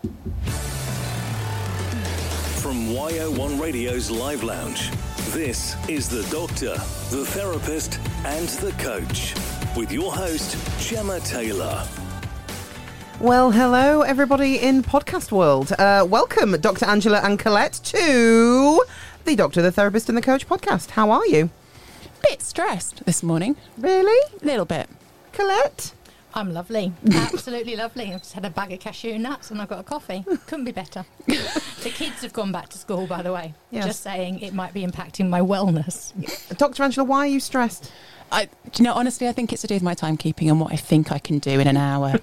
From YO1 Radio's Live Lounge, this is The Doctor, The Therapist and The Coach, with your host, Gemma Taylor. Well, hello, everybody in podcast world. Welcome, Dr. Angela and Colette, to The Doctor, The Therapist and The Coach podcast. How are you? Bit stressed this morning. Really? A little bit. Colette? I'm lovely. Absolutely lovely. I've just had a bag of cashew nuts and I've got a coffee. Couldn't be better. The kids have gone back to school, by the way. Yes. Just saying it might be impacting my wellness. Dr. Angela, why are you stressed? Honestly, I think it's to do with my timekeeping and what I think I can do in an hour.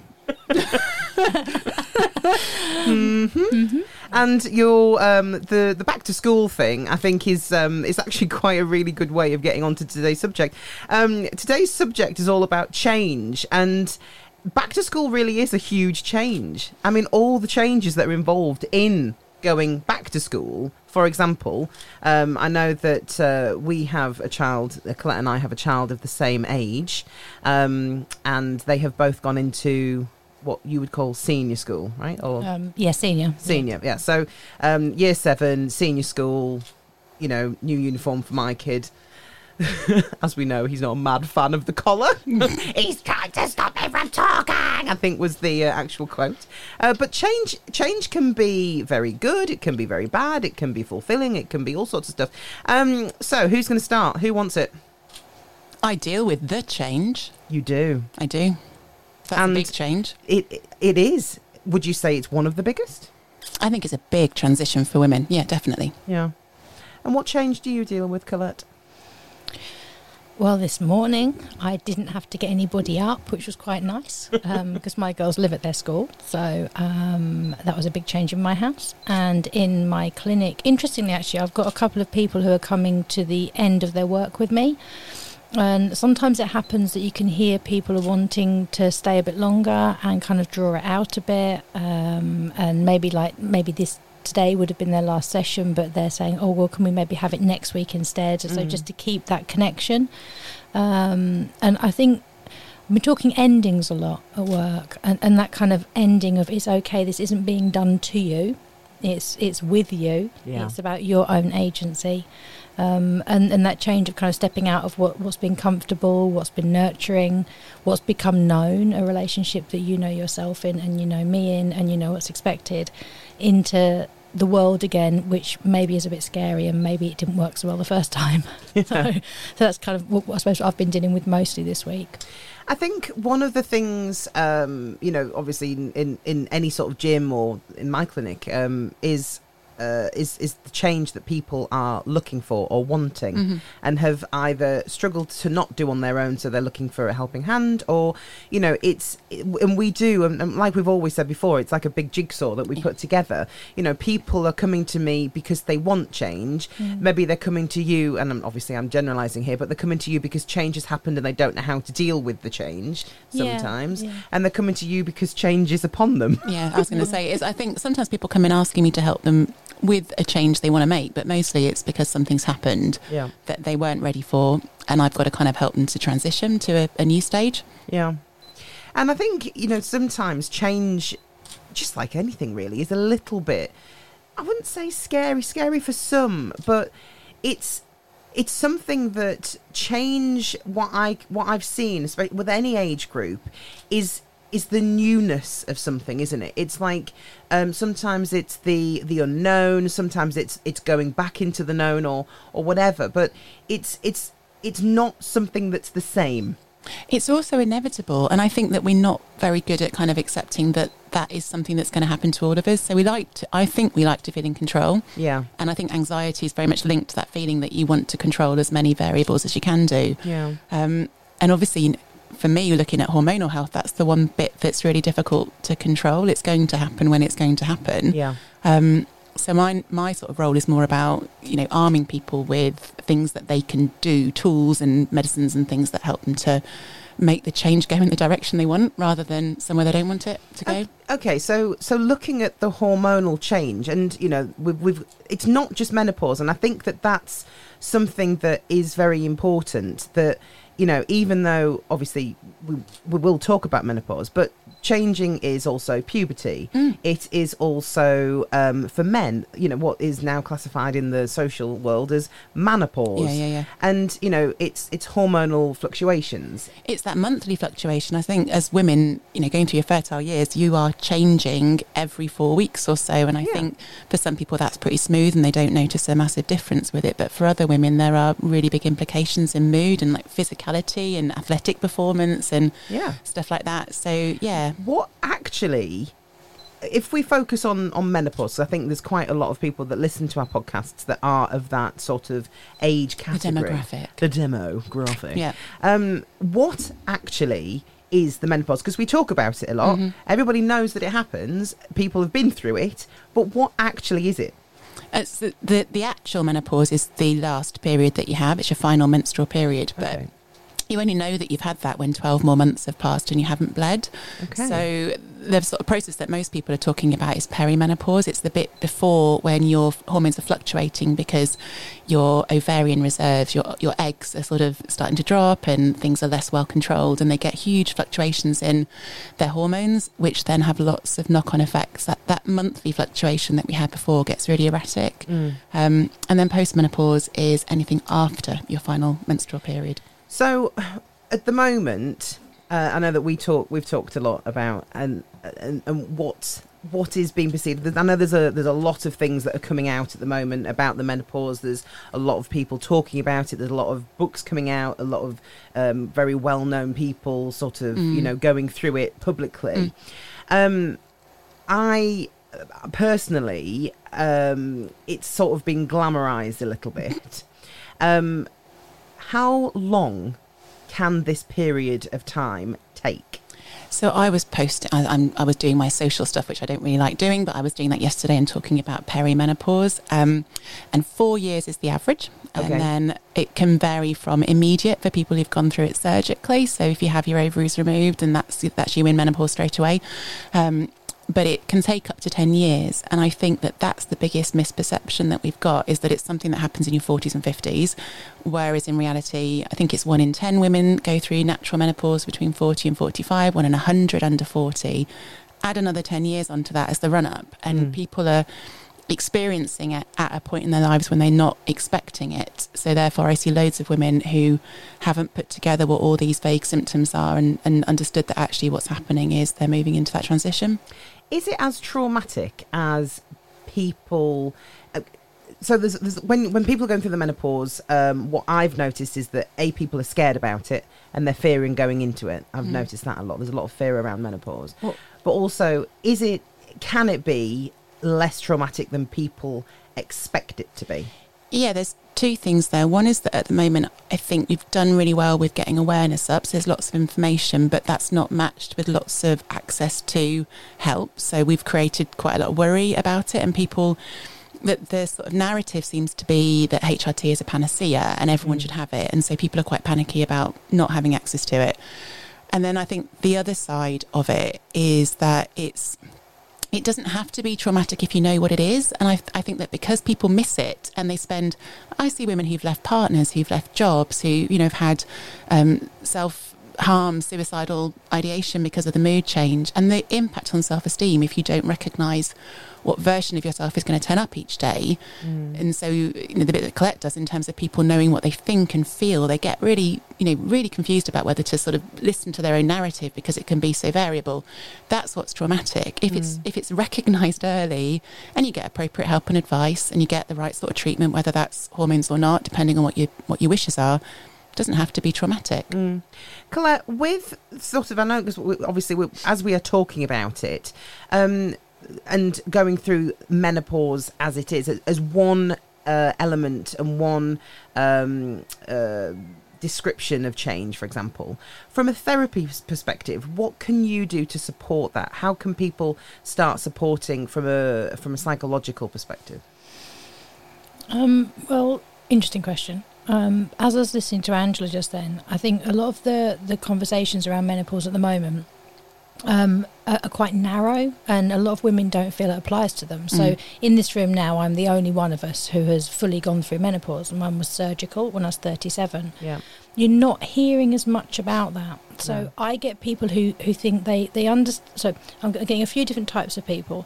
And your the back to school thing, I think, is actually quite a really good way of getting onto today's subject. Today's subject is all about change, and back to school really is a huge change. I mean, all the changes that are involved in going back to school. For example, I know that we have a child, Colette and I have a child of the same age, and they have both gone into what you would call senior school, right? Or senior. Senior, yeah. So year 7, senior school, you know, new uniform for my kid. As we know, he's not a mad fan of the collar. He's trying to stop me from talking, I think was the actual quote. But change can be very good. It can be very bad. It can be fulfilling. It can be all sorts of stuff. So who's going to start? Who wants it? I deal with the change. You do. I do. That's a big change. It is. Would you say it's one of the biggest? I think it's a big transition for women. Yeah, definitely. Yeah. And what change do you deal with, Colette? Well, this morning I didn't have to get anybody up, which was quite nice because my girls live at their school. So that was a big change in my house. And in my clinic, interestingly, actually, I've got a couple of people who are coming to the end of their work with me. And sometimes it happens that you can hear people are wanting to stay a bit longer and kind of draw it out a bit. And maybe this today would have been their last session, but they're saying, oh, well, can we maybe have it next week instead? So just to keep that connection. And I think we're talking endings a lot at work, and that kind of ending of it's okay, this isn't being done to you. It's with you. Yeah. It's about your own agency. And that change of kind of stepping out of what's been comfortable, what's been nurturing, what's become known, a relationship that you know yourself in and you know me in and you know what's expected, into the world again, which maybe is a bit scary and maybe it didn't work so well the first time. Yeah. So that's kind of what I suppose I've been dealing with mostly this week. I think one of the things, obviously in any sort of gym or in my clinic, is the change that people are looking for or wanting, and have either struggled to not do on their own, so they're looking for a helping hand, or and we do, and like we've always said before, it's like a big jigsaw that we put together. People are coming to me because they want change. Maybe they're coming to you, and obviously I'm generalizing here, but they're coming to you because change has happened and they don't know how to deal with the change sometimes. And they're coming to you because change is upon them. Yeah, I was going to say, I think sometimes people come in asking me to help them with a change they want to make, but mostly it's because something's happened that they weren't ready for, and I've got to kind of help them to transition to a new stage. Yeah. And I think, sometimes change, just like anything really, is a little bit, I wouldn't say scary for some, but it's something that change, what I've seen, especially with any age group, is the newness of something, isn't it? It's like sometimes it's the unknown, sometimes it's going back into the known or whatever, but it's not something that's the same. It's also inevitable, and I think that we're not very good at kind of accepting that is something that's going to happen to all of us. So I think we like to feel in control. Yeah. And I think anxiety is very much linked to that feeling that you want to control as many variables as you can do. Yeah. And obviously, for me, looking at hormonal health, that's the one bit that's really difficult to control. It's going to happen when it's going to happen. Yeah. So my sort of role is more about, arming people with things that they can do, tools and medicines and things that help them to make the change go in the direction they want rather than somewhere they don't want it to go. Okay, so looking at the hormonal change, and we've it's not just menopause, and I think that's something that is very important. That even though obviously we will talk about menopause, but changing is also puberty. It is also for men, what is now classified in the social world as menopause. Yeah. And it's hormonal fluctuations. It's that monthly fluctuation. I think as women, going through your fertile years, you are changing every 4 weeks or so. And I think for some people that's pretty smooth and they don't notice a massive difference with it. But for other women, there are really big implications in mood and like physicality and athletic performance and stuff like that. So, yeah. What actually, if we focus on menopause, I think there's quite a lot of people that listen to our podcasts that are of that sort of age category. The demographic. Yeah. What actually is the menopause? Because we talk about it a lot. Everybody knows that it happens. People have been through it. But what actually is it? It's the actual menopause is the last period that you have. It's your final menstrual period. But you only know that you've had that when 12 more months have passed and you haven't bled. Okay. So the sort of process that most people are talking about is perimenopause. It's the bit before when your hormones are fluctuating because your ovarian reserves, your eggs are sort of starting to drop and things are less well controlled and they get huge fluctuations in their hormones, which then have lots of knock-on effects. That monthly fluctuation that we had before gets really erratic. And then postmenopause is anything after your final menstrual period. So, at the moment, I know that we've talked a lot about and what is being perceived. I know there's a lot of things that are coming out at the moment about the menopause. There's a lot of people talking about it. There's a lot of books coming out. A lot of very well-known people sort of going through it publicly. I personally, it's sort of been glamorized a little bit. How long can this period of time take? So I was I was doing my social stuff, which I don't really like doing, but I was doing that yesterday and talking about perimenopause. And 4 years is the average. Okay. And then it can vary from immediate for people who've gone through it surgically. So if you have your ovaries removed, and that's you in menopause straight away. But it can take up to 10 years. And I think that that's the biggest misperception that we've got, is that it's something that happens in your 40s and 50s, whereas in reality, I think it's 1 in 10 women go through natural menopause between 40 and 45, 1 in 100 under 40. Add another 10 years onto that as the run-up, and people are experiencing it at a point in their lives when they're not expecting it. So therefore, I see loads of women who haven't put together what all these vague symptoms are and understood that actually what's happening is they're moving into that transition. Is it as traumatic as people? So there's when people are going through the menopause, what I've noticed is that people are scared about it and they're fearing going into it. I've noticed that a lot. There's a lot of fear around menopause. Well, but also, can it be less traumatic than people expect it to be? Yeah, there's 2 things there. One is that at the moment, I think we've done really well with getting awareness up. So there's lots of information, but that's not matched with lots of access to help. So we've created quite a lot of worry about it, and people, that the sort of narrative seems to be that HRT is a panacea and everyone should have it. And so people are quite panicky about not having access to it. And then I think the other side of it is that it doesn't have to be traumatic if you know what it is. And I think that because people miss it and I see women who've left partners, who've left jobs, who, have had self-harm, suicidal ideation because of the mood change, and the impact on self-esteem if you don't recognise what version of yourself is going to turn up each day. And so, the bit that Colette does in terms of people knowing what they think and feel, they get really, really confused about whether to sort of listen to their own narrative because it can be so variable. That's what's traumatic. If it's recognised early and you get appropriate help and advice and you get the right sort of treatment, whether that's hormones or not, depending on what your wishes are, it doesn't have to be traumatic. Colette, with sort of, I know, because obviously as we are talking about it, and going through menopause as it is, as one element and one description of change, for example, from a therapy perspective, what can you do to support that? How can people start supporting from a psychological perspective? Well, interesting question. As I was listening to Angela just then, I think a lot of the conversations around menopause at the moment are quite narrow, and a lot of women don't feel it applies to them. So in this room now, I'm the only one of us who has fully gone through menopause, and mine was surgical when I was 37. Yeah. You're not hearing as much about that. So No. I get people who think they understand. So I'm getting a few different types of people.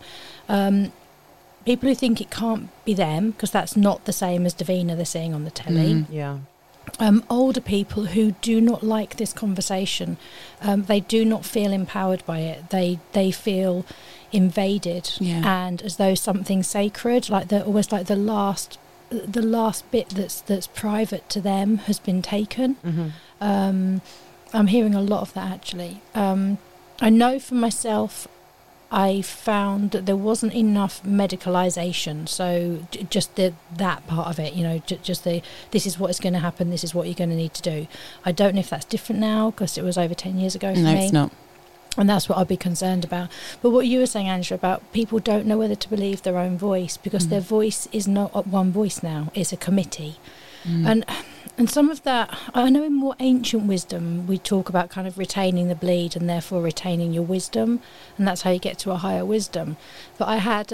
People who think it can't be them because that's not the same as Davina they're seeing on the telly. Yeah. Older people who do not like this conversation. They do not feel empowered by it. They feel invaded and as though something sacred, almost like the last bit that's private to them has been taken. Mm-hmm. I'm hearing a lot of that actually. I know for myself, I found that there wasn't enough medicalisation. So just that part of it, this is what is going to happen, this is what you're going to need to do. I don't know if that's different now because it was over 10 years ago for me. No, it's not. And that's what I'd be concerned about. But what you were saying, Angela, about people don't know whether to believe their own voice because their voice is not one voice now, it's a committee. And some of that, I know in more ancient wisdom, we talk about kind of retaining the bleed and therefore retaining your wisdom, and that's how you get to a higher wisdom. But I had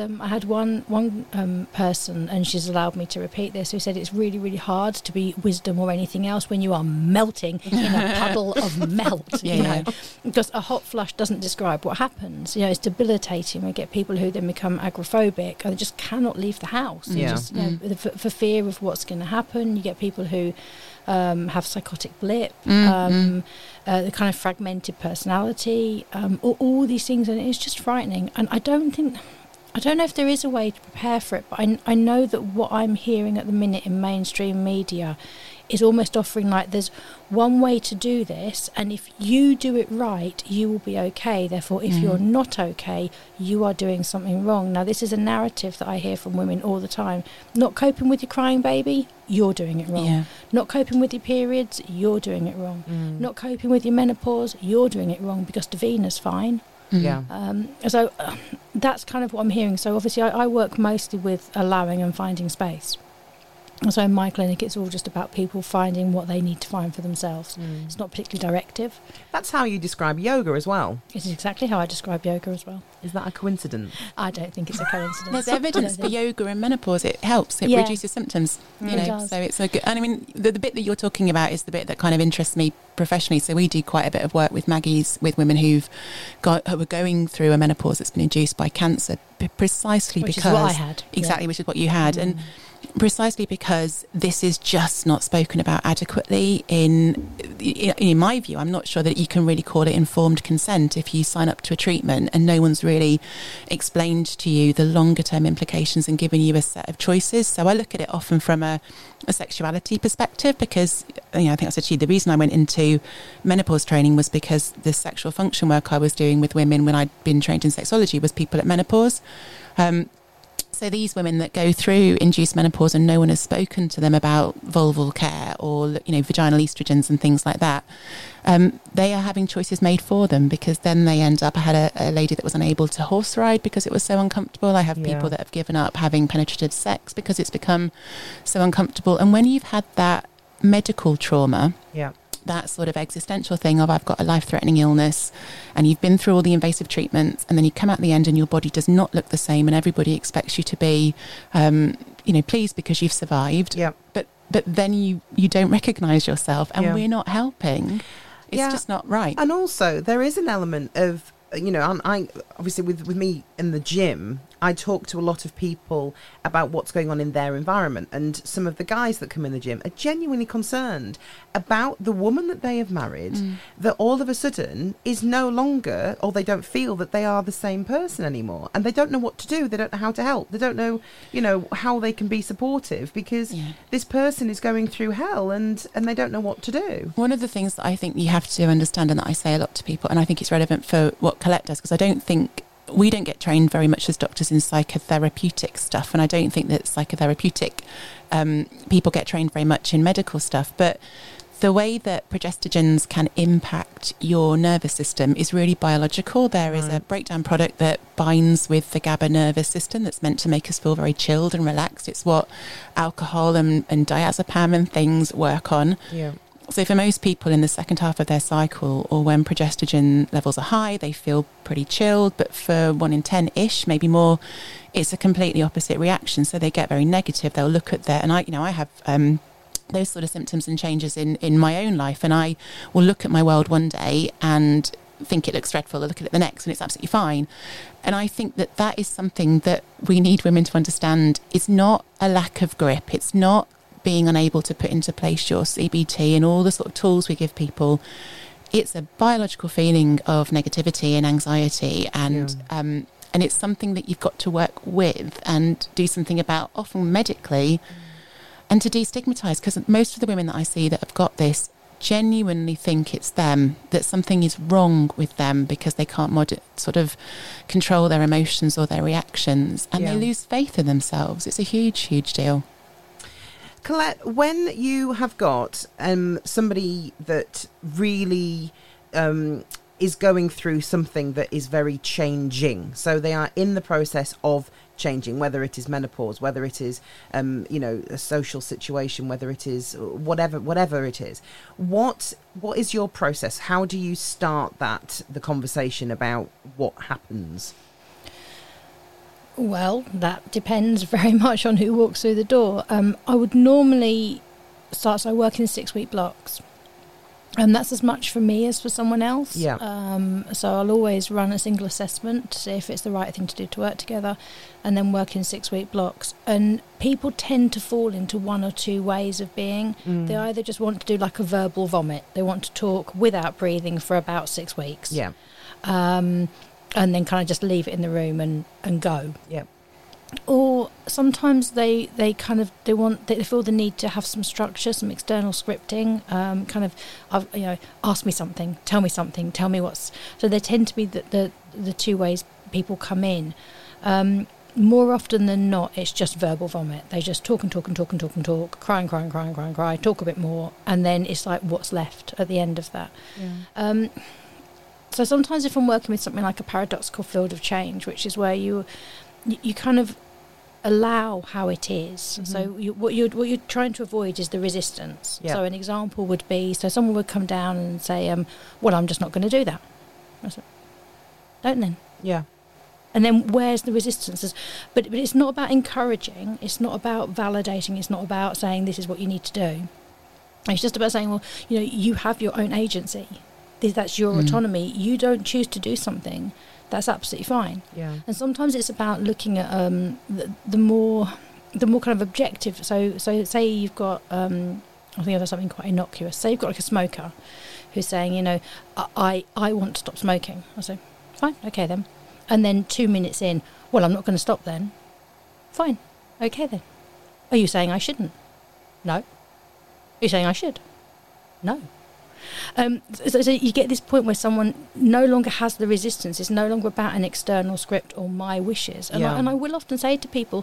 one person, and she's allowed me to repeat this, who said it's really, really hard to be wisdom or anything else when you are melting in a puddle of melt, because a hot flush doesn't describe what happens. It's debilitating. We get people who then become agoraphobic and they just cannot leave the house. For fear of what's going to happen. You get people who have psychotic blip, the kind of fragmented personality, all these things, and it's just frightening. And I don't know if there is a way to prepare for it, but I know that what I'm hearing at the minute in mainstream media is almost offering like there's one way to do this, and if you do it right, you will be okay. Therefore, if you're not okay, you are doing something wrong. Now, this is a narrative that I hear from women all the time. Not coping with your crying baby, you're doing it wrong. Yeah. Not coping with your periods, you're doing it wrong. Not coping with your menopause, you're doing it wrong because Davina's fine. Yeah. So that's kind of what I'm hearing. So obviously I work mostly with allowing and finding space. So in my clinic, it's all just about people finding what they need to find for themselves. It's not particularly directive. That's how you describe yoga as well. It is exactly how I describe yoga as well. Is that a coincidence? I don't think it's a coincidence. There's evidence for yoga and menopause. It helps. It reduces symptoms. It does. So it's a good. And I mean, the bit that you're talking about is the bit that kind of interests me professionally. So we do quite a bit of work with Maggie's with women who are going through a menopause that's been induced by cancer, precisely which because is what I had. Exactly, which is what you had, and precisely because this is just not spoken about adequately. In my view, I'm not sure that you can really call it informed consent if you sign up to a treatment and no one's really explained to you the longer term implications and given you a set of choices. So I look at it often from a sexuality perspective because, I think I said to you, the reason I went into menopause training was because the sexual function work I was doing with women when I'd been trained in sexology was people at menopause. So these women that go through induced menopause and no one has spoken to them about vulval care or, vaginal estrogens and things like that, they are having choices made for them because then they end up, I had a lady that was unable to horse ride because it was so uncomfortable. I have people that have given up having penetrative sex because it's become so uncomfortable. And when you've had that medical trauma, that sort of existential thing of I've got a life-threatening illness and you've been through all the invasive treatments and then you come out the end and your body does not look the same and everybody expects you to be pleased because you've survived, but then you don't recognise yourself and we're not helping. It's just not right. And also there is an element of I obviously with me in the gym, I talk to a lot of people about what's going on in their environment, and some of the guys that come in the gym are genuinely concerned about the woman that they have married that all of a sudden is no longer, or they don't feel that they are the same person anymore, and they don't know what to do. They don't know how to help. They don't know how they can be supportive because this person is going through hell and they don't know what to do. One of the things that I think you have to understand, and that I say a lot to people, and I think it's relevant for what Colette does, because I don't think we don't get trained very much as doctors in psychotherapeutic stuff, and I don't think that psychotherapeutic people get trained very much in medical stuff, but the way that progestogens can impact your nervous system is really biological. There is a breakdown product that binds with the GABA nervous system that's meant to make us feel very chilled and relaxed. It's what alcohol and diazepam and things work on. So for most people in the second half of their cycle, or when progesterone levels are high, they feel pretty chilled. But for 1 in 10-ish, maybe more, it's a completely opposite reaction. So they get very negative. They'll look at their, and I have those sort of symptoms and changes in my own life, and I will look at my world one day and think it looks dreadful. I look at it the next and it's absolutely fine. And I think that is something that we need women to understand. It's not a lack of grip. It's not being unable to put into place your CBT and all the sort of tools we give people. It's a biological feeling of negativity and anxiety, and it's something that you've got to work with and do something about, often medically, and to destigmatise, because most of the women that I see that have got this genuinely think it's them, that something is wrong with them because they can't sort of control their emotions or their reactions, and they lose faith in themselves. It's a huge, huge deal. Colette, when you have got somebody that really is going through something that is very changing, so they are in the process of changing, whether it is menopause, whether it is a social situation, whether it is whatever it is, what is your process? How do you start the conversation about what happens? Well, that depends very much on who walks through the door. I would normally start, so I work in 6-week blocks. And that's as much for me as for someone else. Yeah. So I'll always run a single assessment to see if it's the right thing to do to work together, and then work in 6-week blocks. And people tend to fall into one or two ways of being. They either just want to do like a verbal vomit. They want to talk without breathing for about 6 weeks. Yeah. And then kind of just leave it in the room and go. Yeah. Or sometimes they feel the need to have some structure, some external scripting, ask me something, tell me something, tell me what's. So they tend to be the two ways people come in. More often than not, it's just verbal vomit. They just talk and talk and talk and talk and talk, cry, talk a bit more, and then it's like what's left at the end of that. Yeah. So sometimes if I'm working with something like a paradoxical field of change, which is where you kind of allow how it is. Mm-hmm. So what you're trying to avoid is the resistance. Yep. So an example would be, so someone would come down and say, well, I'm just not going to do that. I said, don't then. Yeah. And then where's the resistance? But it's not about encouraging. It's not about validating. It's not about saying this is what you need to do. It's just about saying, well, you have your own agency. That's your autonomy. You don't choose to do something. That's absolutely fine. Yeah. And sometimes it's about looking at the more kind of objective. So say you've got I think of something quite innocuous. Say you've got like a smoker who's saying, I want to stop smoking. I say, fine, okay then. And then 2 minutes in, well, I'm not going to stop then. Fine, okay then. Are you saying I shouldn't? No. Are you saying I should? No. So you get this point where someone no longer has the resistance. It's no longer about an external script or my wishes. And, I will often say to people,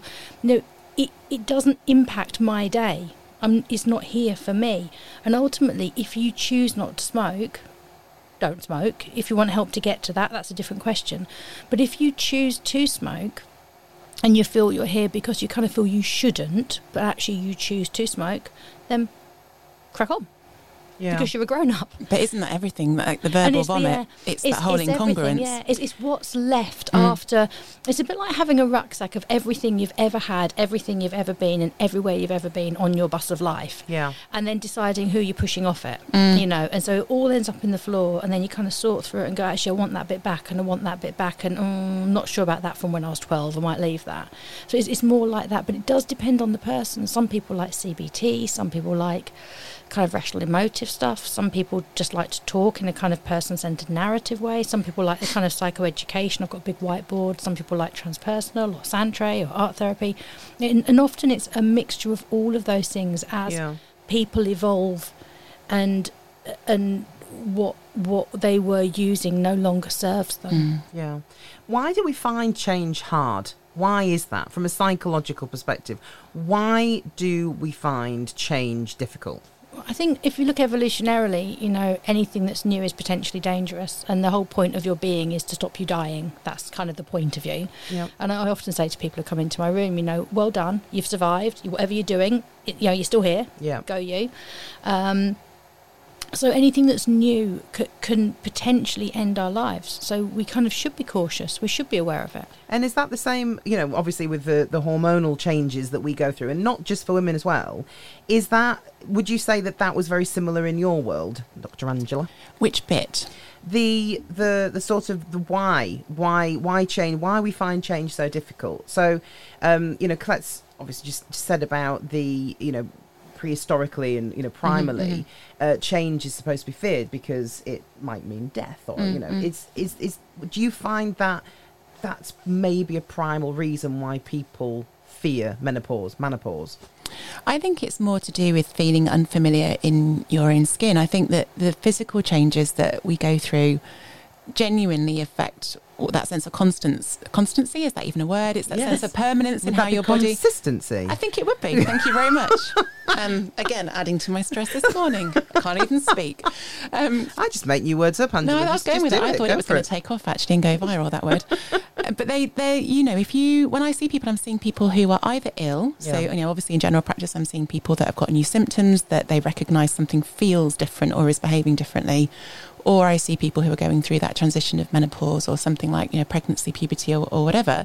it doesn't impact my day. It's not here for me. And ultimately, if you choose not to smoke, don't smoke. If you want help to get to that, that's a different question. But if you choose to smoke and you feel you're here because you kind of feel you shouldn't, but actually you choose to smoke, then crack on. Yeah. Because you're a grown-up. But isn't that everything? Like the verbal vomit, it's that whole incongruence. Yeah, it's what's left after. It's a bit like having a rucksack of everything you've ever had, everything you've ever been, and everywhere you've ever been on your bus of life. Yeah. And then deciding who you're pushing off it, And so it all ends up in the floor, and then you kind of sort through it and go, actually, I want that bit back, and I want that bit back, and I'm not sure about that from when I was 12. I might leave that. So it's more like that, but it does depend on the person. Some people like CBT, some people like kind of rational emotive stuff. Some people just like to talk in a kind of person-centered narrative way. Some people like the kind of psychoeducation. I've got a big whiteboard. Some people like transpersonal or Santre or art therapy. And often it's a mixture of all of those things as people evolve and what they were using no longer serves them. Yeah. Why do we find change hard? Why is that? From a psychological perspective, why do we find change difficult? I think if you look evolutionarily, anything that's new is potentially dangerous, and the whole point of your being is to stop you dying. That's kind of the point of you. Yep. And I often say to people who come into my room, well done, you've survived. Whatever you're doing, you're still here. Yeah. Go you. So anything that's new can potentially end our lives. So we kind of should be cautious. We should be aware of it. And is that the same, obviously with the hormonal changes that we go through, and not just for women as well, would you say that was very similar in your world, Dr. Angela? Which bit? The sort of the why change, why we find change so difficult. So, Colette's obviously just said about the, prehistorically and primarily, change is supposed to be feared because it might mean death, or do you find that that's maybe a primal reason why people fear menopause? I think it's more to do with feeling unfamiliar in your own skin. I think that the physical changes that we go through genuinely affect that sense of constancy. Is that even a word? It's that sense of permanence in how your body. Consistency. I think it would be. Thank you very much. Again, adding to my stress this morning. I can't even speak. I just make new words up, Angela. No, I was going with it. I thought it was going to take off actually and go viral, that word. But when I see people, I'm seeing people who are either ill. So, obviously in general practice, I'm seeing people that have got new symptoms, that they recognise something feels different or is behaving differently. Or I see people who are going through that transition of menopause or something like, pregnancy, puberty or whatever.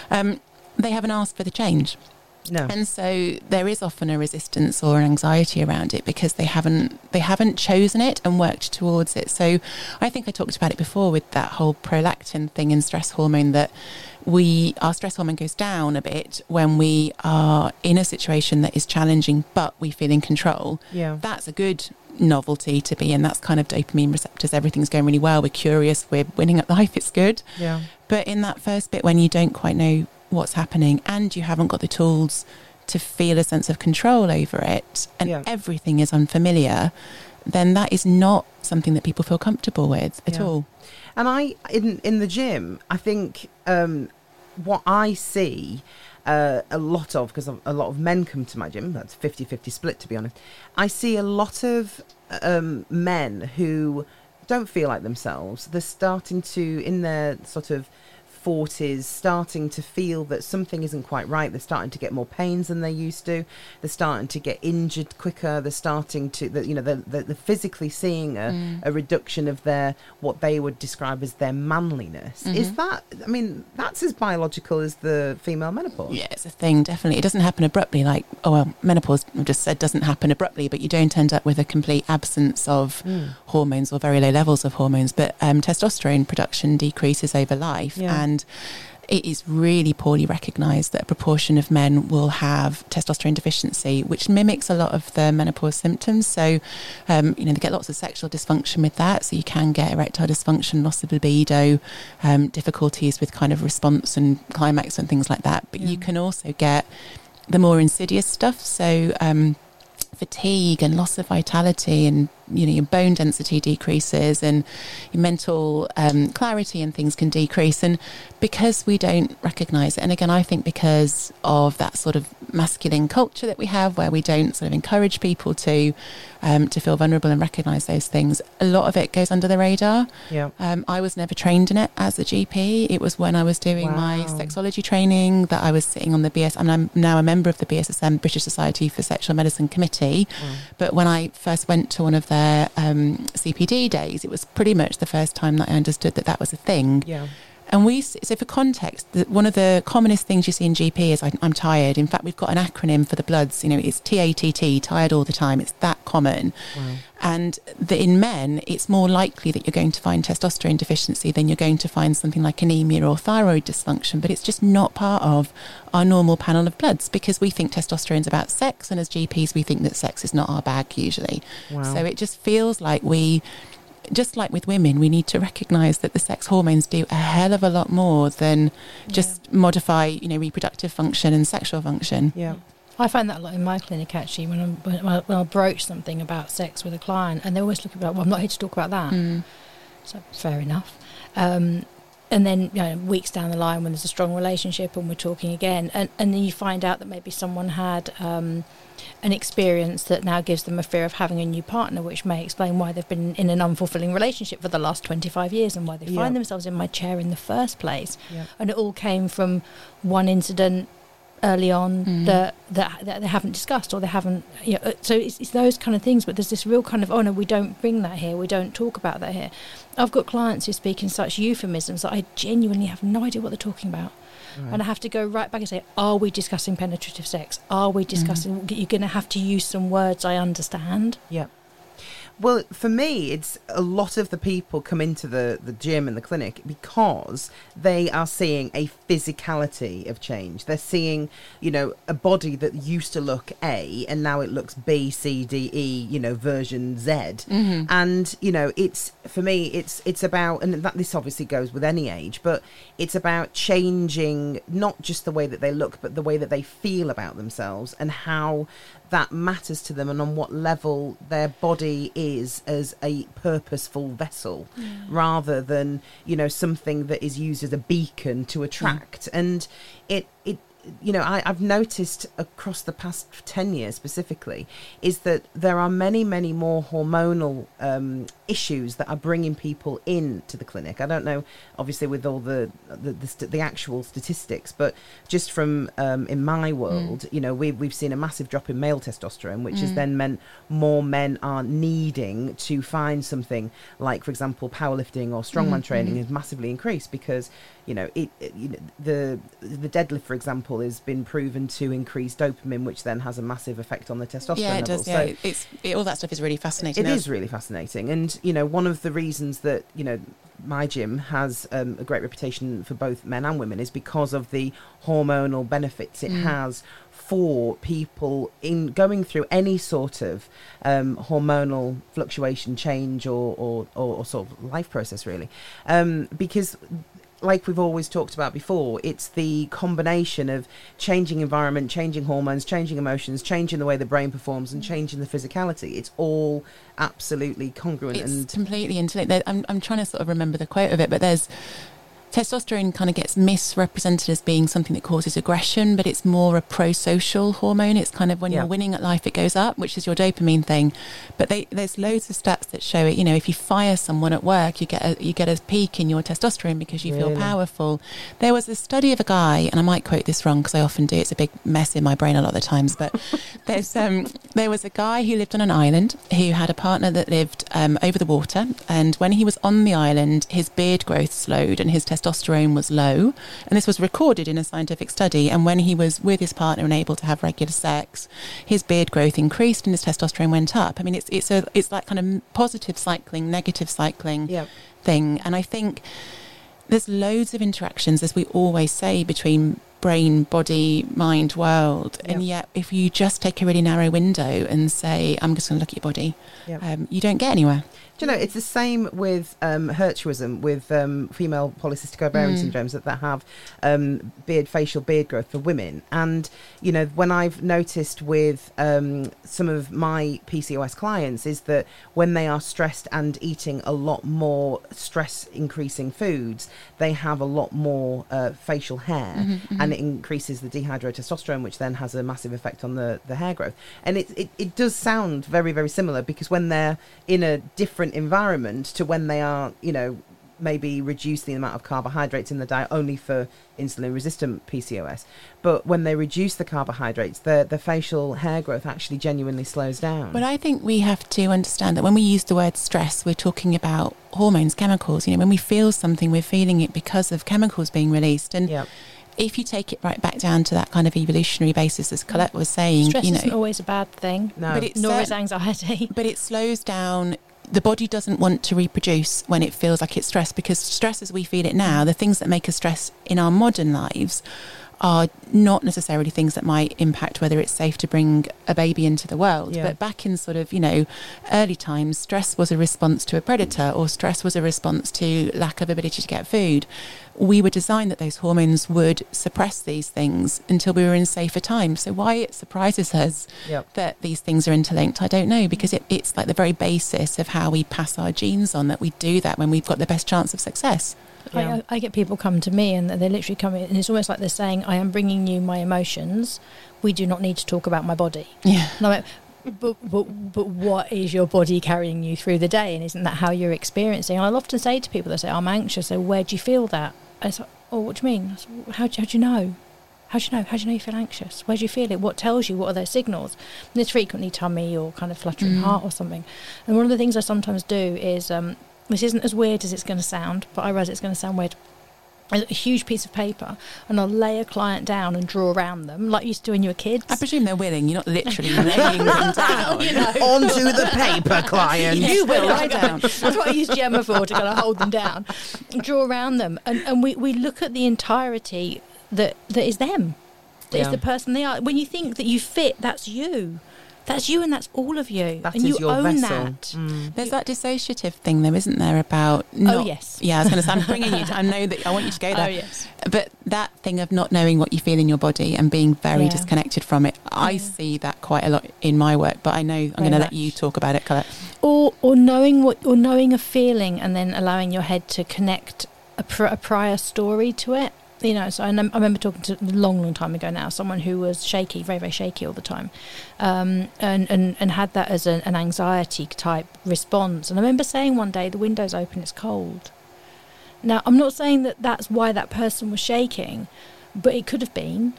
They haven't asked for the change. No. And so there is often a resistance or an anxiety around it because they haven't chosen it and worked towards it. So I think I talked about it before with that whole prolactin thing in stress hormone, that our stress hormone goes down a bit when we are in a situation that is challenging, but we feel in control. Yeah. That's a good novelty to be in. That's kind of dopamine receptors. Everything's going really well. We're curious. We're winning at life. It's good. Yeah. But in that first bit, when you don't quite know what's happening and you haven't got the tools to feel a sense of control over it, and everything is unfamiliar, then that is not something that people feel comfortable with at all. And in the gym, I think what I see a lot of, because a lot of men come to my gym, that's 50-50 split to be honest, I see a lot of men who don't feel like themselves. They're starting to, in their sort of 40s, starting to feel that something isn't quite right. They're starting to get more pains than they used to. They're starting to get injured quicker. They're starting to, they're physically seeing a reduction of their, what they would describe as their manliness. Is that, that's as biological as the female menopause? Yeah, it's a thing, definitely. It doesn't happen abruptly, like, menopause, I've just said, doesn't happen abruptly, but you don't end up with a complete absence of hormones or very low levels of hormones. But testosterone production decreases over life, and it is really poorly recognised that a proportion of men will have testosterone deficiency, which mimics a lot of the menopause symptoms. So, they get lots of sexual dysfunction with that. So you can get erectile dysfunction, loss of libido, difficulties with kind of response and climax and things like that. But you can also get the more insidious stuff. So, fatigue and loss of vitality, and your bone density decreases, and your mental clarity and things can decrease, and because we don't recognise it. And again, I think because of that sort of masculine culture that we have, where we don't sort of encourage people to feel vulnerable and recognise those things, a lot of it goes under the radar. I was never trained in it as a GP. It was when I was doing my sexology training that I was sitting on the I'm now a member of the BSSM, British Society for Sexual Medicine Committee. But when I first went to one of their CPD days, it was pretty much the first time that I understood that was a thing. And so for context, one of the commonest things you see in GP is I'm tired. In fact, we've got an acronym for the bloods, it's TATT, tired all the time. It's that common. And in men, it's more likely that you're going to find testosterone deficiency than you're going to find something like anemia or thyroid dysfunction. But it's just not part of our normal panel of bloods, because we think testosterone's about sex. And as GPs, we think that sex is not our bag usually. So it just feels like just like with women, we need to recognise that the sex hormones do a hell of a lot more than just modify, reproductive function and sexual function. I find that a lot in my clinic, actually, when I broach something about sex with a client, and they always look about, I'm not here to talk about that. So fair enough. And then, weeks down the line, when there's a strong relationship and we're talking again, and then you find out that maybe someone had an experience that now gives them a fear of having a new partner, which may explain why they've been in an unfulfilling relationship for the last 25 years and why they find themselves in my chair in the first place. And it all came from one incident early on that they haven't discussed, or they haven't, so it's those kind of things. But there's this real kind of, oh no, we don't bring that here, we don't talk about that here. I've got clients who speak in such euphemisms that I genuinely have no idea what they're talking about. Right. And I have to go right back and say, are we discussing penetrative sex? Are we discussing, you're going to have to use some words I understand. Yeah. Well, for me, it's a lot of the people come into the gym and the clinic because they are seeing a physicality of change. They're seeing, a body that used to look A and now it looks B, C, D, E, version Z. Mm-hmm. And, it's, for me, it's about, and this obviously goes with any age, but it's about changing not just the way that they look, but the way that they feel about themselves and how that matters to them and on what level their body is as a purposeful vessel rather than, something that is used as a beacon to attract. And I've noticed across the past 10 years specifically is that there are many, many more hormonal issues that are bringing people into the clinic. I don't know, obviously, with all the actual statistics, but just from in my world, we've seen a massive drop in male testosterone, which has then meant more men are needing to find something like, for example, powerlifting or strongman training has massively increased because the deadlift, for example, has been proven to increase dopamine, which then has a massive effect on the testosterone it levels. Does, yeah. So all that stuff is really fascinating. It is really fascinating. And, one of the reasons that, my gym has a great reputation for both men and women is because of the hormonal benefits it has for people in going through any sort of hormonal fluctuation, change or sort of life process, really. Because like we've always talked about before, it's the combination of changing environment, changing hormones, changing emotions, changing the way the brain performs and changing the physicality. It's all absolutely congruent. It's completely interlinked. I'm trying to sort of remember the quote of it, but there's testosterone kind of gets misrepresented as being something that causes aggression, but it's more a pro-social hormone. It's kind of when you're winning at life, it goes up, which is your dopamine thing. But there's loads of stats that show it. If you fire someone at work, you get a peak in your testosterone because you feel powerful. There was a study of a guy, and I might quote this wrong because I often do. It's a big mess in my brain a lot of the times. But there was a guy who lived on an island who had a partner that lived over the water, and when he was on the island, his beard growth slowed and his testosterone was low, and this was recorded in a scientific study. And when he was with his partner and able to have regular sex, his beard growth increased and his testosterone went up. I mean, it's like kind of positive cycling, negative cycling thing. And I think there's loads of interactions, as we always say, between brain, body, mind, world. And yet if you just take a really narrow window and say, I'm just going to look at your body, you don't get anywhere. Do you know, it's the same with hirsutism, with female polycystic ovarian syndromes that have facial beard growth for women. And, when I've noticed with some of my PCOS clients is that when they are stressed and eating a lot more stress-increasing foods, they have a lot more facial hair, and it increases the dehydrotestosterone, which then has a massive effect on the hair growth. And it does sound very, very similar, because when they're in a different environment to when they are, maybe reduce the amount of carbohydrates in the diet only for insulin resistant PCOS, but when they reduce the carbohydrates, the facial hair growth actually genuinely slows down. But I think we have to understand that when we use the word stress, we're talking about hormones, chemicals. When we feel something, we're feeling it because of chemicals being released. And if you take it right back down to that kind of evolutionary basis, as Colette was saying, stress isn't always a bad thing. No, but nor is anxiety. But it slows down. The body doesn't want to reproduce when it feels like it's stressed, because stress as we feel it now, the things that make us stress in our modern lives are not necessarily things that might impact whether it's safe to bring a baby into the world. But back in sort of, early times, stress was a response to a predator, or stress was a response to lack of ability to get food. We were designed that those hormones would suppress these things until we were in safer times. So why it surprises us that these things are interlinked, I don't know, because it's like the very basis of how we pass our genes on, that we do that when we've got the best chance of success. I get people come to me and they literally come in and it's almost like they're saying, I am bringing you my emotions. We do not need to talk about my body. Yeah. And I'm like, but what is your body carrying you through the day? And isn't that how you're experiencing? And I'll often say to people, they say, I'm anxious. So where do you feel that? I say, oh, what do you mean? I say, how do you know? How do you know? How do you know you feel anxious? Where do you feel it? What tells you? What are those signals? And it's frequently tummy or kind of fluttering heart or something. And one of the things I sometimes do is, this isn't as weird as it's going to sound, but I realise it's going to sound weird. A huge piece of paper, and I'll lay a client down and draw around them like you used to when you were kids. I presume they're willing. You're not literally laying them down. You know. Onto the paper, client. You will lie down. That's what I use Gemma for, to kind of hold them down, draw around them, and we look at the entirety that is them, that is the person they are. When you think that you fit, that's you. That's you, and that's all of you. That and is you your own vessel. that. There's that dissociative thing, though, isn't there? About not, yes. Yeah, I was going to say, I'm bringing you. I know that I want you to go there. Oh, yes. But that thing of not knowing what you feel in your body and being very Yeah. disconnected from it, I see that quite a lot in my work. But I know I'm going to let you talk about it, Colette. Or knowing a feeling and then allowing your head to connect a prior story to it. You know, so I remember talking to a long time ago now, someone who was shaky, very, very shaky all the time, and had that as an anxiety type response. And I remember saying one day, the window's open, it's cold. Now, I'm not saying that that's why that person was shaking, but it could have been.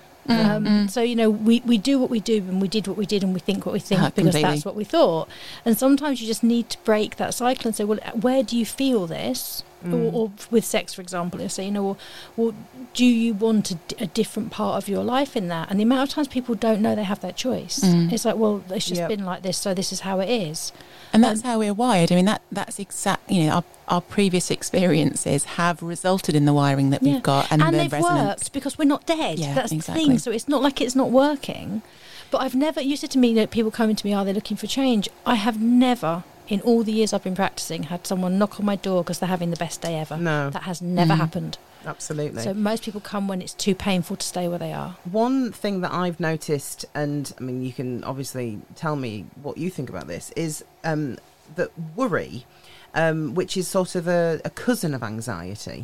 So, you know, we do what we do, and we did what we did, and we think what we think because completely. that's what we thought. And sometimes you just need to break that cycle and say, well, where do you feel this? Or with sex, for example, you say, you know, well, do you want a different part of your life in that? And the amount of times people don't know they have that choice. It's like, well, it's just been like this, so this is how it is. And that's how we're wired. I mean, that's exact. You know, our previous experiences have resulted in the wiring that we've got, and the they've resonance. worked because we're not dead. Yeah, that's exactly. the thing. So it's not like it's not working. But I've never. You said to me that people coming to me, are they looking for change? I have never, in all the years I've been practicing, had someone knock on my door because they're having the best day ever. No. That has never happened. Absolutely. So most people come when it's too painful to stay where they are. One thing that I've noticed, and I mean, you can obviously tell me what you think about this, is that worry, which is sort of a cousin of anxiety,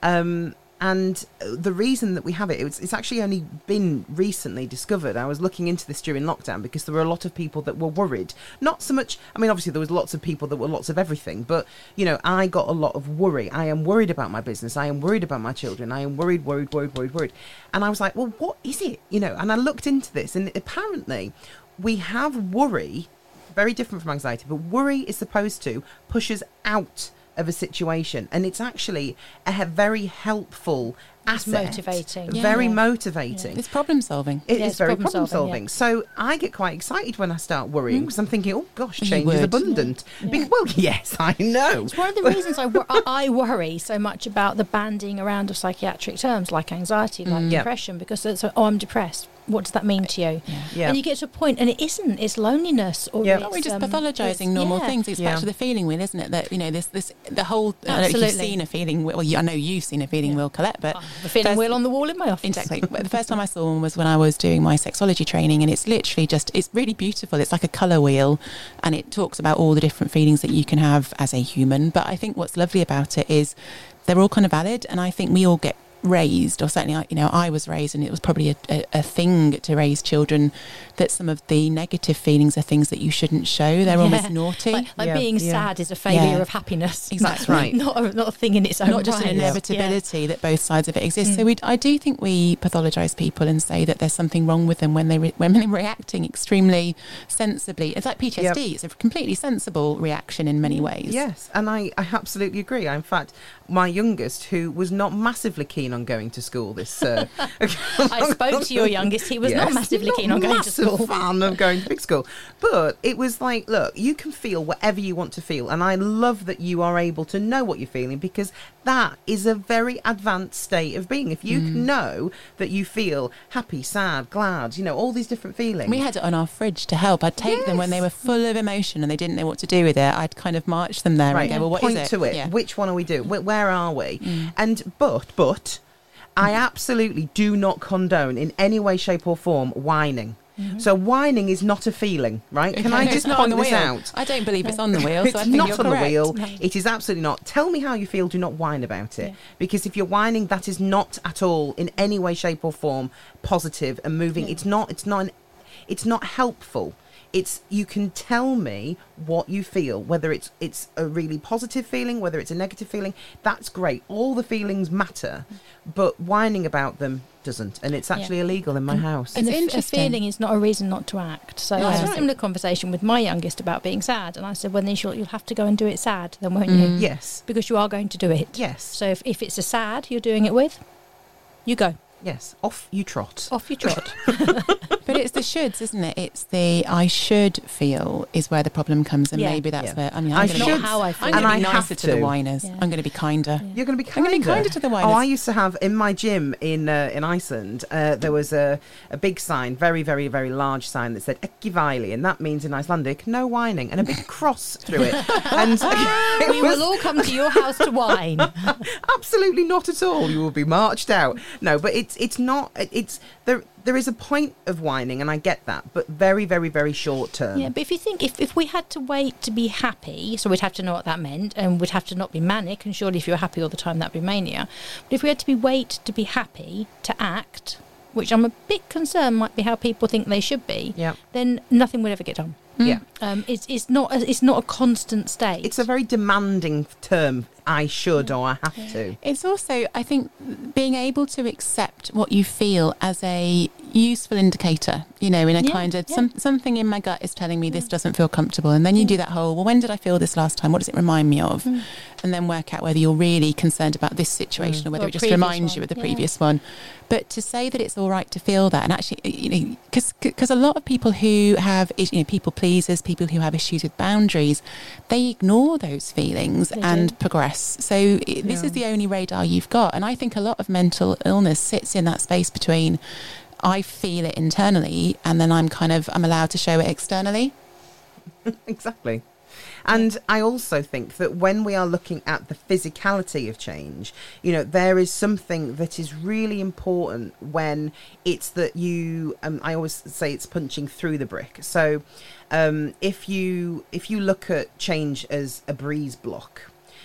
and the reason that we have it's actually only been recently discovered. I was looking into this during lockdown because there were a lot of people that were worried. Not so much, I mean, obviously there was lots of people that were lots of everything, but, you know, I got a lot of worry. I am worried about my business. I am worried about my children. I am worried. And I was like, well, what is it? You know, and I looked into this, and apparently we have worry, very different from anxiety, but worry is supposed to push us out of a situation, and it's actually a very helpful asset. Motivating. Very motivating. It's problem solving. It is very problem solving, solving. So I get quite excited when I start worrying because I'm thinking, oh gosh, You change is would. abundant. Well, yes, I know. It's one of the reasons I worry so much about the bandying around of psychiatric terms like anxiety, like depression, because it's, I'm depressed. What does that mean to you? Yeah. And you get to a point, and it isn't. It's loneliness, or Yeah. it's, We're just pathologising normal things. It's back to the feeling wheel, isn't it? That, you know, this the whole. I don't know if you've Absolutely. seen a feeling wheel. Well, I know you've seen a feeling wheel, Colette, but The feeling first- wheel on the wall in my office. Exactly. But the first time I saw one was when I was doing my sexology training, and it's literally it's really beautiful. It's like a colour wheel, and it talks about all the different feelings that you can have as a human. But I think what's lovely about it is they're all kind of valid, and I think we all get raised, or certainly, you know, I was raised, and it was probably a thing to raise children, that some of the negative feelings are things that you shouldn't show. They're almost naughty. Like being sad is a failure of happiness. Exactly. That's right. not a thing in its own Not just right. an inevitability that both sides of it exist. So I do think we pathologise people and say that there's something wrong with them when they're reacting extremely sensibly. It's like PTSD. It's a completely sensible reaction in many ways. Yes, and I absolutely agree. In fact, my youngest, who was not massively keen on going to school this... I spoke to your youngest. He was not massively keen on going to school. Fan of going to big school. But it was like, look, you can feel whatever you want to feel. And I love that you are able to know what you're feeling, because that is a very advanced state of being. If you can know that you feel happy, sad, glad, you know, all these different feelings. We had it on our fridge to help. I'd take them when they were full of emotion and they didn't know what to do with it. I'd kind of march them there and go, well, what Point is it? to it. Yeah. Which one are we doing? Where are we? And but I absolutely do not condone in any way, shape or form whining. So whining is not a feeling, right? Can I It's just not on point the this wheel. out? I don't believe it's on the wheel, It's so I think not you're on correct. the wheel. It is absolutely not. Tell me how you feel. Do not whine about it. Because if you're whining, that is not at all in any way, shape or form positive and moving. It's not helpful. It's, you can tell me what you feel, whether it's a really positive feeling, whether it's a negative feeling. That's great. All the feelings matter, but whining about them doesn't, and it's actually illegal in my house. And It's a interesting. feeling is not a reason not to act. So No, I had that's a right. similar conversation with my youngest about being sad, and I said, well, then you'll have to go and do it sad, then won't you? Yes, Because you are going to do it. yes, So if it's a sad you're doing it with, you go. yes. Off you trot. Off you trot. But it's the shoulds, isn't it? It's the I should feel is where the problem comes, and Yeah. maybe that's Yeah. where I'm I going to should, be. how I feel. I'm going and to be I nicer have to the to. whiners. Yeah. I'm going to be kinder. Yeah. You're going to be I'm kinder. gonna be kinder to the whiners. Oh, I used to have in my gym in Iceland. There was a big sign, very, very, very large sign that said "Ekki væli," and that means in Icelandic no whining, and a big cross through it. And it We was will all come to your house to whine. absolutely not at all. You will be marched out. No, but it's not. It's there is a point of whining, and I get that, but very, very, very short term. Yeah, but if you think if we had to wait to be happy, so we'd have to know what that meant, and we'd have to not be manic, and surely if you're happy all the time, that'd be mania. But if we had to wait to be happy to act, which I'm a bit concerned might be how people think they should be, Yeah. then nothing would ever get done. Yeah. It's not a constant state. It's a very demanding term. I should or I have to. It's also, I think, being able to accept what you feel as a useful indicator, in a Yeah, kind of yeah. something in my gut is telling me this doesn't feel comfortable. And then you do that whole, well, when did I feel this last time? What does it remind me of? And then work out whether you're really concerned about this situation or whether Or it just previous reminds you one, of the yeah. previous one. But to say that it's all right to feel that, and actually, because a lot of people who have, people pleasers, people who have issues with boundaries, they ignore those feelings They and do. progress. So this is the only radar you've got. And I think a lot of mental illness sits in that space between I feel it internally and then I'm allowed to show it externally. Exactly. And I also think that when we are looking at the physicality of change, there is something that is really important when it's that you, I always say it's punching through the brick. So if you look at change as a breeze block,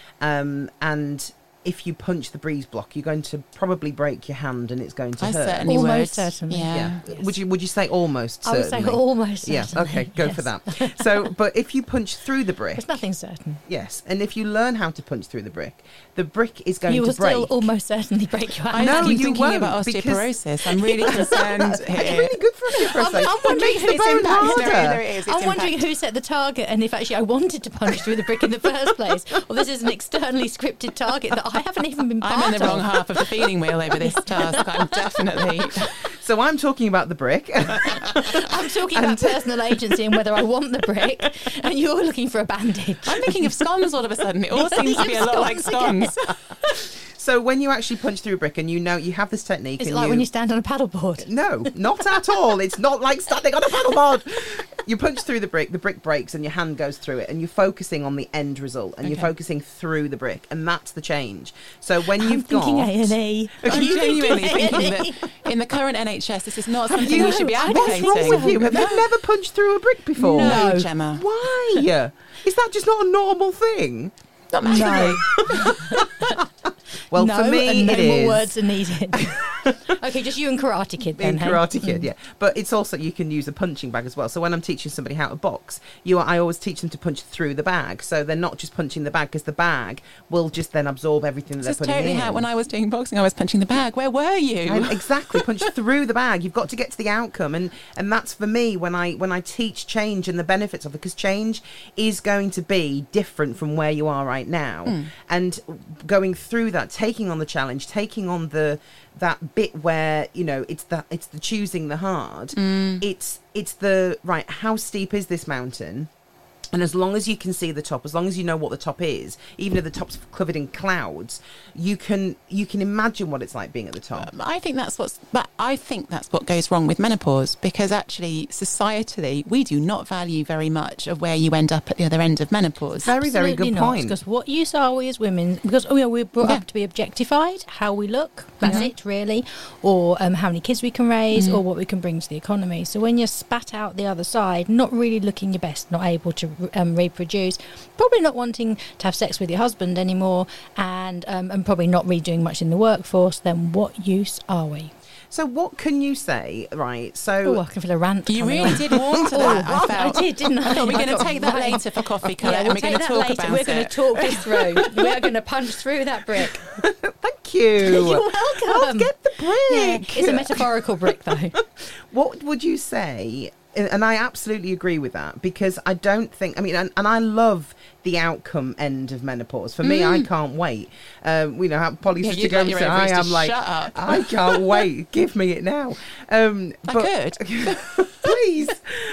and if you punch the breeze block, you're going to probably break your hand and it's going to I hurt. certainly Almost would. certainly. Yeah. Yeah. Would you say almost? I would say certainly? almost Yeah. certainly. Okay. Go for yes. that. So, but if you punch through the brick, There's nothing certain. yes, and if you learn how to punch through the brick is going You will to break. still almost certainly break your I hand. No, keep you thinking won't, about because- osteoporosis. I'm really concerned It's here. really good for osteoporosis. I'm wondering It who makes the bone harder. I'm wondering who set the target and if actually I wanted to punch through the brick in the first place, or this is an externally scripted target that I haven't even been part I'm in the wrong of. half of the feeling wheel over this task. I'm definitely. So I'm talking about the brick. I'm talking about personal agency and whether I want the brick, and you're looking for a bandage. I'm thinking of scones all of a sudden. It all seems to be a lot like Scones scones. So when you actually punch through a brick and you have this technique, Is it and like when you stand on a paddleboard? No, not at all. It's not like standing on a paddleboard. You punch through the brick breaks, and your hand goes through it, and you're focusing on the end result, and you're Okay. focusing through the brick, and that's the change. So when I'm you've thinking got A&E. I'm You genuinely thinking thinking that in the current NHS, this is not something you, we should be what's advocating. wrong with you? Have you never punched through a brick before? No, No. Gemma. Why? Is that just not a normal thing? Not massively. Well, no, for me, and no it more is. words are needed. Okay, just you and Karate Kid then. In hey? Karate Kid, yeah. But it's also, you can use a punching bag as well. So when I'm teaching somebody how to box, I always teach them to punch through the bag. So they're not just punching the bag, because the bag will just then absorb everything that This is they're putting totally in. how when I was doing boxing, I was punching the bag. Where were you? Exactly, punch through the bag. You've got to get to the outcome, and that's for me when I teach change and the benefits of it, because change is going to be different from where you are right now, and going through that, taking on the challenge, taking on that bit where it's the choosing the hard. It's the right. How steep is this mountain? And as long as you can see the top, as long as you know what the top is, even if the top's covered in clouds, you can imagine what it's like being at the top. I think that's what goes wrong with menopause, because actually societally we do not value very much of where you end up at the other end of menopause. Very, very Absolutely good not, point. Because what use are we as women? Because we're brought up to be objectified, how we look, that's it really, or how many kids we can raise, or what we can bring to the economy. So when you're spat out the other side, not really looking your best, not able to reproduce, probably not wanting to have sex with your husband anymore, and probably not really doing much in the workforce, then what use are we? So what can you say, right? So Oh, I can feel a rant. You coming really on. did warm to that. I I felt. did, didn't I? I thought we're going to got take that right. later for coffee, Colette, Yeah, and we'll we're going take to that talk later. about We're going to it. talk this through. We're going to punch through that brick. thank you. You're I'll welcome. get the Yeah, brick. it's a metaphorical brick, though. What would you say? And I absolutely agree with that, because I don't think, I mean, and I love the outcome end of menopause. For me, I can't wait. You know, how Polly's Yeah, just you'd to go like and your say, ovaries to I'm like, shut up. I can't wait. Give me it now. I could. Please.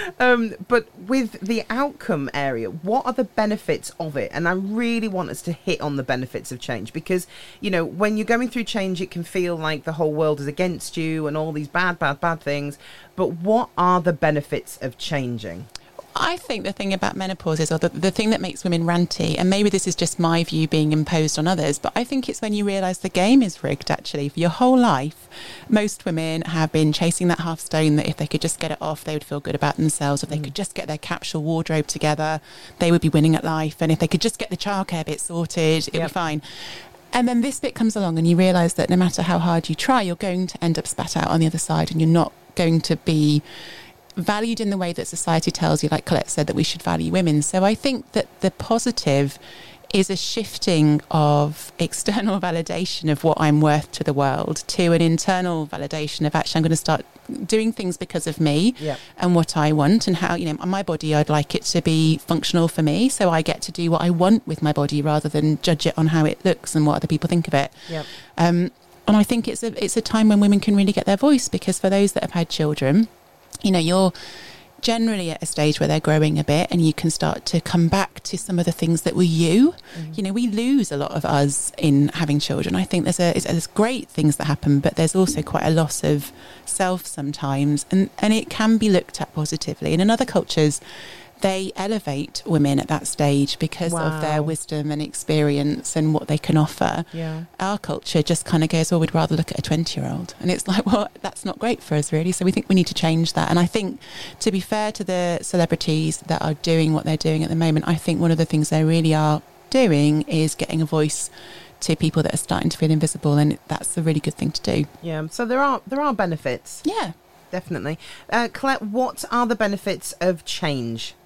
But with the outcome area, what are the benefits of it? And I really want us to hit on the benefits of change, because, you know, when you're going through change, it can feel like the whole world is against you and all these bad things. But what are the benefits of changing? I think the thing about menopause is, or the thing that makes women ranty, and maybe this is just my view being imposed on others, but I think it's when you realise the game is rigged, actually. For your whole life, most women have been chasing that half stone that if they could just get it off, they would feel good about themselves. If they could just get their capsule wardrobe together, they would be winning at life. And if they could just get the childcare bit sorted, it'd be fine. And then this bit comes along and you realise that no matter how hard you try, you're going to end up spat out on the other side, and you're not going to be valued in the way that society tells you, like Colette said, that we should value women. So I think that the positive is a shifting of external validation of what I'm worth to the world to an internal validation of actually I'm going to start doing things because of me and what I want, and how, you know, my body, I'd like it to be functional for me, so I get to do what I want with my body rather than judge it on how it looks and what other people think of it. And I think it's a time when women can really get their voice, because for those that have had children, you know, you're generally at a stage where they're growing a bit and you can start to come back to some of the things that were you. You know, we lose a lot of us in having children. I think there's great things that happen, but there's also quite a loss of self sometimes, and it can be looked at positively. And in other cultures, they elevate women at that stage because of their wisdom and experience and what they can offer. Our culture just kind of goes, well, we'd rather look at a 20-year-old. And it's like, well, that's not great for us, really. So we think we need to change that. And I think, to be fair to the celebrities that are doing what they're doing at the moment, I think one of the things they really are doing is getting a voice to people that are starting to feel invisible. And that's a really good thing to do. Yeah. So there are benefits. Yeah. Definitely. Colette, what are the benefits of change?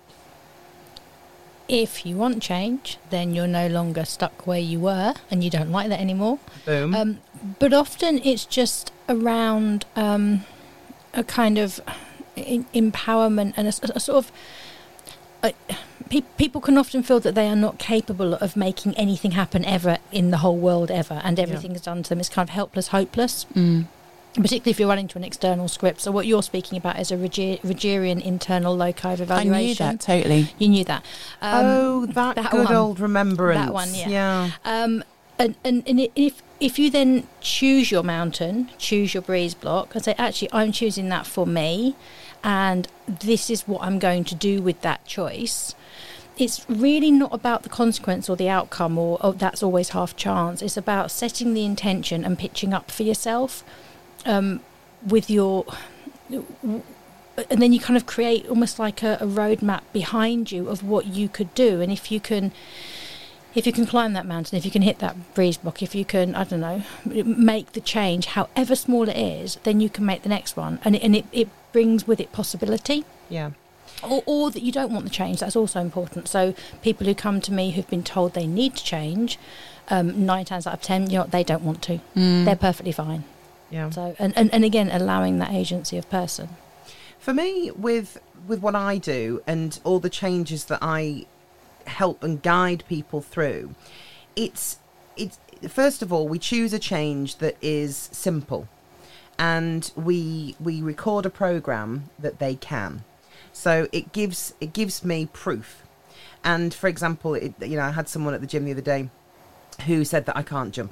If you want change, then you're no longer stuck where you were and you don't like that anymore. Boom. But often it's just around a kind of empowerment and a sort of... people can often feel that they are not capable of making anything happen ever in the whole world ever, and everything is done to them. It's kind of helpless, hopeless. Particularly if you're running to an external script. So what you're speaking about is a Rogerian internal loci of evaluation. I knew that, totally. You knew that. That good one. old remembrance. That one, yeah. And if you then choose your mountain, choose your breeze block, and say, actually, I'm choosing that for me, and this is what I'm going to do with that choice. It's really not about the consequence or the outcome, or that's always half chance. It's about setting the intention and pitching up for yourself. With your, and then you kind of create almost like a roadmap behind you of what you could do. And if you can climb that mountain, if you can hit that breeze block, if you can, I don't know, make the change, however small it is, then you can make the next one. And it brings with it possibility. Yeah. Or that you don't want the change. That's also important. So people who come to me who've been told they need to change, 9 times out of 10, you know, they don't want to. They're perfectly fine. Yeah. So and again, allowing that agency of person. For me, with what I do and all the changes that I help and guide people through, it's first of all, we choose a change that is simple, and we record a program that they can. So it gives me proof. And for example, I had someone at the gym the other day who said that I can't jump.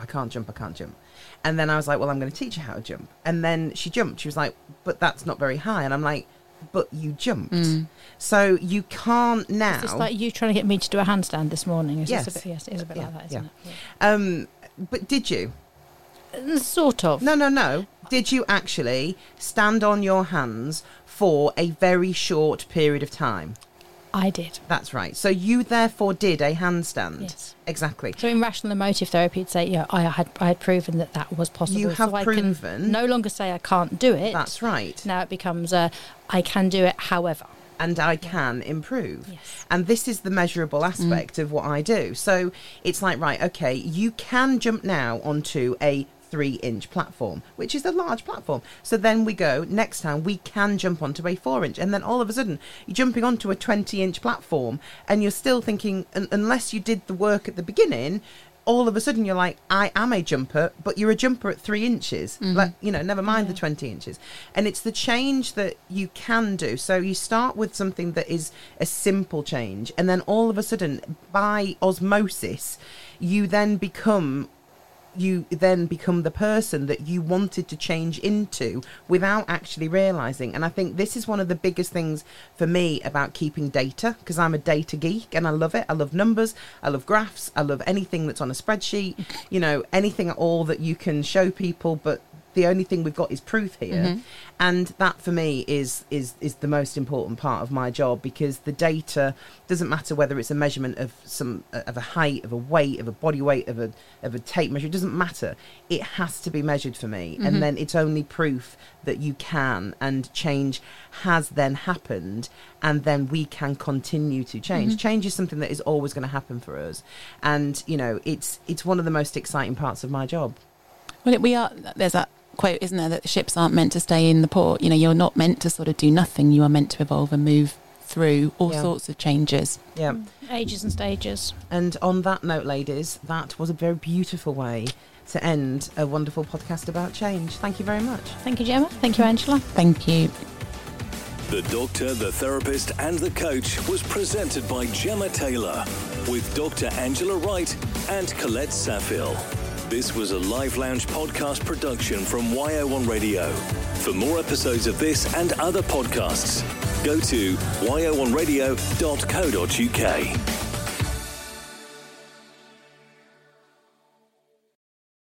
And then I was like, well, I'm going to teach her how to jump. And then she jumped. She was like, but that's not very high. And I'm like, but you jumped. So you can't now. It's just like you trying to get me to do a handstand this morning. Yes. It is a bit like that, isn't it? Yeah. But did you? Sort of. No. Did you actually stand on your hands for a very short period of time? I did. That's right. So you therefore did a handstand. Yes. Exactly. So in rational emotive therapy, you'd say, I had proven that was possible. You have so proven. I can no longer say I can't do it. That's right. Now it becomes I can do it, however. And I can improve. Yes. And this is the measurable aspect of what I do. So it's like, right, okay, you can jump now onto a 3-inch platform, which is a large platform. So then we go, next time we can jump onto a 4-inch. And then all of a sudden, you're jumping onto a 20-inch platform and you're still thinking, unless you did the work at the beginning, all of a sudden you're like, I am a jumper, but you're a jumper at 3 inches. Like, never mind the 20 inches. And it's the change that you can do. So you start with something that is a simple change. And then all of a sudden, by osmosis, you then become the person that you wanted to change into without actually realizing. And I think this is one of the biggest things for me about keeping data, because I'm a data geek and I love it. I love numbers, I love graphs, I love anything that's on a spreadsheet, anything at all that you can show people, but the only thing we've got is proof here. And that for me is the most important part of my job, because the data doesn't matter whether it's a measurement of of a height, of a weight, of a body weight, of a tape measure. It doesn't matter. It has to be measured for me. And then it's only proof that you can, and change has then happened, and then we can continue to change. Change is something that is always going to happen for us. And, it's one of the most exciting parts of my job. Well, there's that quote, isn't there, that the ships aren't meant to stay in the port. You're not meant to sort of do nothing. You are meant to evolve and move through all sorts of changes. Yeah. Ages and stages. And on that note, ladies, that was a very beautiful way to end a wonderful podcast about change. Thank you very much. Thank you, Gemma. Thank you, Angela. Thank you. The Doctor, the Therapist and the Coach was presented by Gemma Taylor with Dr. Angela Wright and Colette Safill. This was a Live Lounge podcast production from YO1 Radio. For more episodes of this and other podcasts, go to yo1radio.co.uk.